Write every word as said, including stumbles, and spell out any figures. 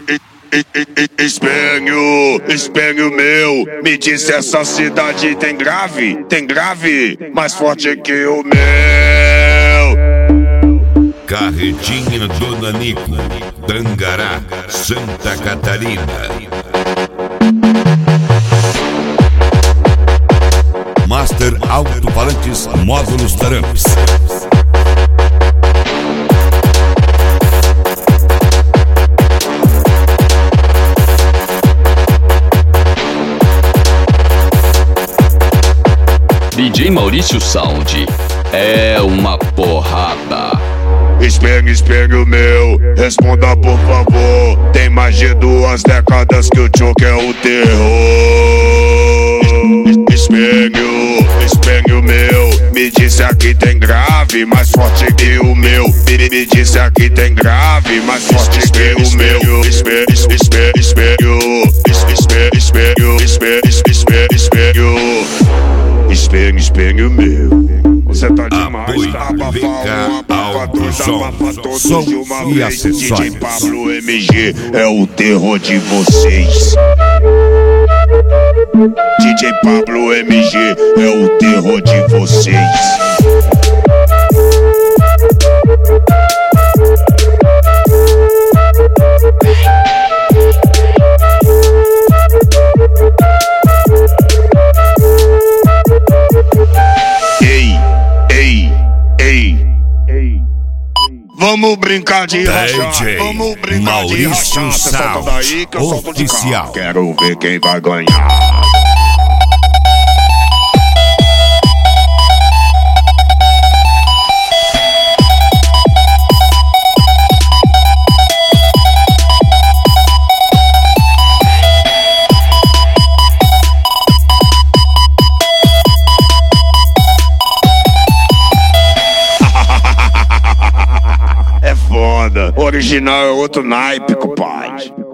Espinho, espinho meu, me disse essa cidade tem grave, tem grave, mais forte que o meu. Carretinha Dona Nico, Tangará, Santa Catarina. Master Alto-Falantes Módulos Tarampes. D J Maurício Sound é uma porrada. Espinho, espinho meu, responda por favor. Tem mais de duas décadas que o choke é o terror. Espinho, espinho meu, me disse aqui tem grave, mais forte que o meu. Me disse aqui tem grave, mais forte que o meu. Espinho, espinho, espinho, espinho, espinho, espinho, espinho, espinho. Espinho, espinho meu, você tá demais. Apoio Abafa um, abafa dois, abafa todos som de uma e vez. D J acessórios. Pablo M G é o terror de vocês. D J Pablo M G é o terror de vocês. Vamos brincar de rachar, D J vamos brincar Maurício de rachar. Cê solta Sound, daí que eu solto de oficial. cá. Quero ver quem vai ganhar. Original é outro naipe, compadre.